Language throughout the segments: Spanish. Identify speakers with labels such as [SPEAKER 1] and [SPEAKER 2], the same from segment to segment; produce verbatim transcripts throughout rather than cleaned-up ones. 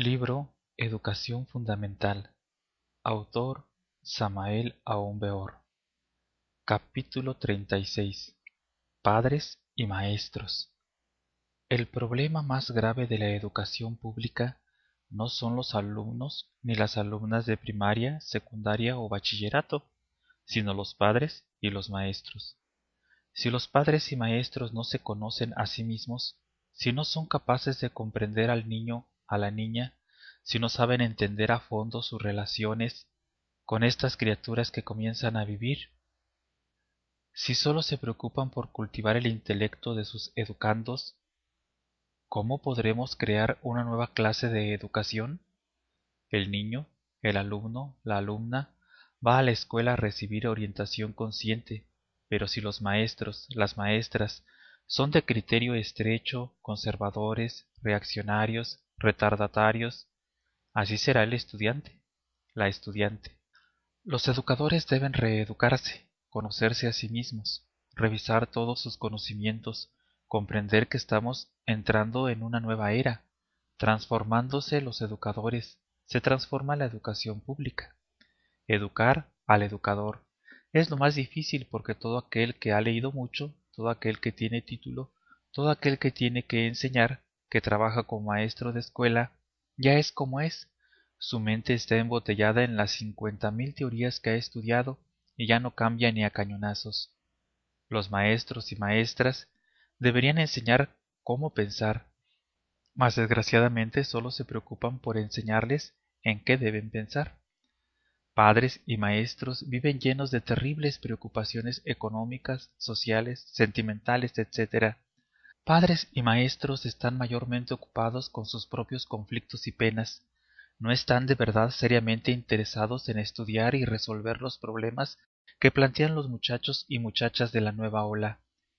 [SPEAKER 1] Libro Educación Fundamental. Autor Samael Aun-Weor. Capítulo treinta y seis. Padres y maestros. El problema más grave de la educación pública no son los alumnos ni las alumnas de primaria, secundaria o bachillerato, sino los padres y los maestros. Si los padres y maestros no se conocen a sí mismos, si no son capaces de comprender al niño, a la niña, si no saben entender a fondo sus relaciones con estas criaturas que comienzan a vivir, si solo se preocupan por cultivar el intelecto de sus educandos, ¿cómo podremos crear una nueva clase de educación? El niño, el alumno, la alumna, va a la escuela a recibir orientación consciente, pero si los maestros, las maestras, son de criterio estrecho, conservadores, reaccionarios, retardatarios, así será el estudiante, la estudiante. Los educadores deben reeducarse, conocerse a sí mismos, revisar todos sus conocimientos, comprender que estamos entrando en una nueva era. Transformándose los educadores, se transforma la educación pública. Educar al educador es lo más difícil porque todo aquel que ha leído mucho, todo aquel que tiene título, todo aquel que tiene que enseñar, que trabaja como maestro de escuela, ya es como es. Su mente está embotellada en las cincuenta mil teorías que ha estudiado y ya no cambia ni a cañonazos. Los maestros y maestras deberían enseñar cómo pensar, mas desgraciadamente solo se preocupan por enseñarles en qué deben pensar. Padres y maestros viven llenos de terribles preocupaciones económicas, sociales, sentimentales, etcétera. Padres y maestros están mayormente ocupados con sus propios conflictos y penas. No están de verdad seriamente interesados en estudiar y resolver los problemas que plantean los muchachos y muchachas de la nueva ola.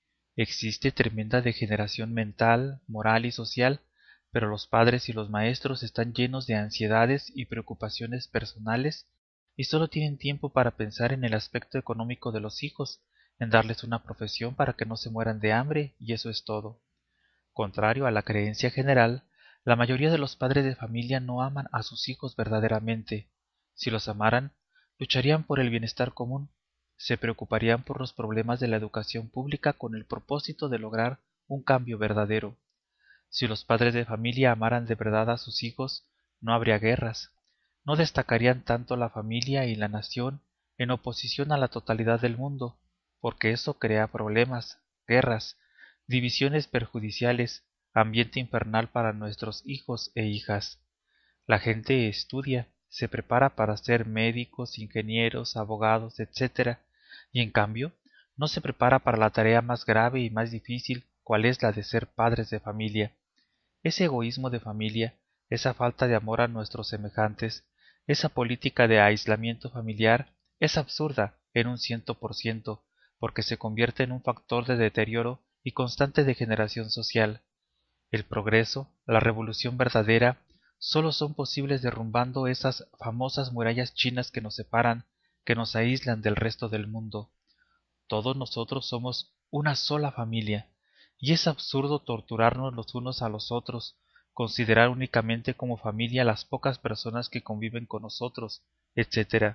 [SPEAKER 1] Existe tremenda degeneración mental, moral y social, pero los padres y los maestros están llenos de ansiedades y preocupaciones personales y solo tienen tiempo para pensar en el aspecto económico de los hijos, en darles una profesión para que no se mueran de hambre, y eso es todo. Contrario a la creencia general, la mayoría de los padres de familia no aman a sus hijos verdaderamente. Si los amaran, lucharían por el bienestar común, se preocuparían por los problemas de la educación pública con el propósito de lograr un cambio verdadero. Si los padres de familia amaran de verdad a sus hijos, no habría guerras, no destacarían tanto la familia y la nación en oposición a la totalidad del mundo, porque eso crea problemas, guerras, divisiones perjudiciales, ambiente infernal para nuestros hijos e hijas. La gente estudia, se prepara para ser médicos, ingenieros, abogados, etcétera, y en cambio no se prepara para la tarea más grave y más difícil, cual es la de ser padres de familia. Ese egoísmo de familia, esa falta de amor a nuestros semejantes, esa política de aislamiento familiar es absurda en un ciento por ciento, porque se convierte en un factor de deterioro y constante degeneración social. El progreso, la revolución verdadera, solo son posibles derrumbando esas famosas murallas chinas que nos separan, que nos aíslan del resto del mundo. Todos nosotros somos una sola familia, y es absurdo torturarnos los unos a los otros, considerar únicamente como familia las pocas personas que conviven con nosotros, etcétera.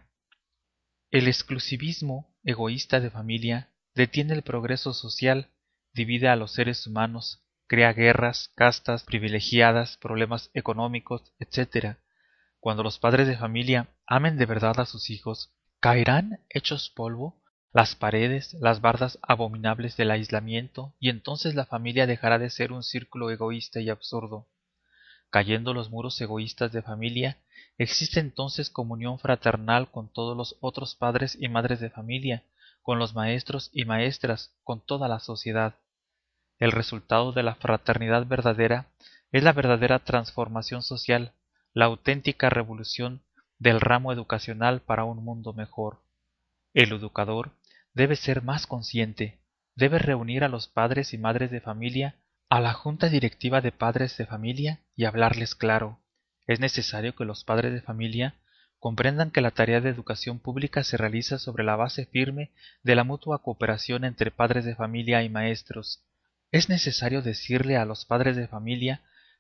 [SPEAKER 1] El exclusivismo egoísta de familia detiene el progreso social, divide a los seres humanos, crea guerras, castas privilegiadas, problemas económicos, etcétera. Cuando los padres de familia amen de verdad a sus hijos, caerán hechos polvo las paredes, las bardas abominables del aislamiento, y entonces la familia dejará de ser un círculo egoísta y absurdo. Cayendo los muros egoístas de familia, existe entonces comunión fraternal con todos los otros padres y madres de familia, con los maestros y maestras, con toda la sociedad. El resultado de la fraternidad verdadera es la verdadera transformación social, la auténtica revolución del ramo educacional para un mundo mejor. El educador debe ser más consciente, debe reunir a los padres y madres de familia, a la junta directiva de padres de familia y hablarles claro. Es necesario que los padres de familia comprendan que la tarea de educación pública se realiza sobre la base firme de la mutua cooperación entre padres de familia y maestros. Es necesario decirle a los padres de familia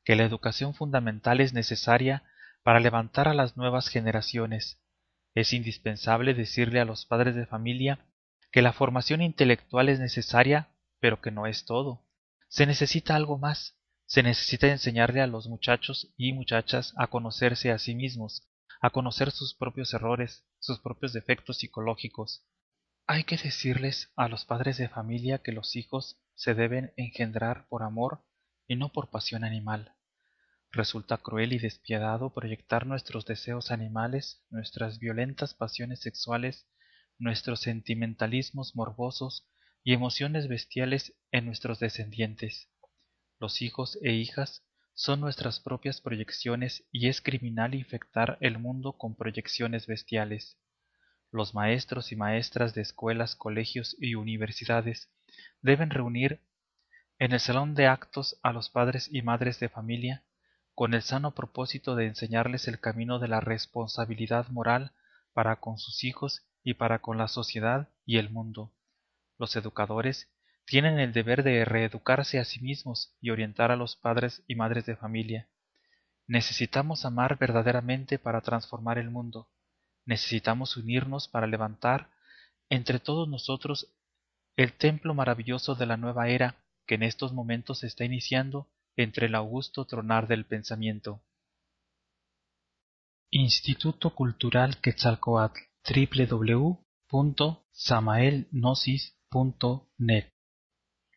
[SPEAKER 1] que la educación fundamental es necesaria para levantar a las nuevas generaciones. Es indispensable decirle a los padres de familia que la formación intelectual es necesaria, pero que no es todo. Se necesita algo más. Se necesita enseñarle a los muchachos y muchachas a conocerse a sí mismos, a conocer sus propios errores, sus propios defectos psicológicos. Hay que decirles a los padres de familia que los hijos se deben engendrar por amor y no por pasión animal. Resulta cruel y despiadado proyectar nuestros deseos animales, nuestras violentas pasiones sexuales, nuestros sentimentalismos morbosos y emociones bestiales en nuestros descendientes. Los hijos e hijas son nuestras propias proyecciones y es criminal infectar el mundo con proyecciones bestiales. Los maestros y maestras de escuelas, colegios y universidades deben reunir en el salón de actos a los padres y madres de familia con el sano propósito de enseñarles el camino de la responsabilidad moral para con sus hijos y para con la sociedad y el mundo. Los educadores tienen el deber de reeducarse a sí mismos y orientar a los padres y madres de familia. Necesitamos amar verdaderamente para transformar el mundo. Necesitamos unirnos para levantar entre todos nosotros el templo maravilloso de la nueva era que en estos momentos se está iniciando entre el augusto tronar del pensamiento. Instituto Cultural Quetzalcóatl, doble u doble u doble u punto samael gnosis punto net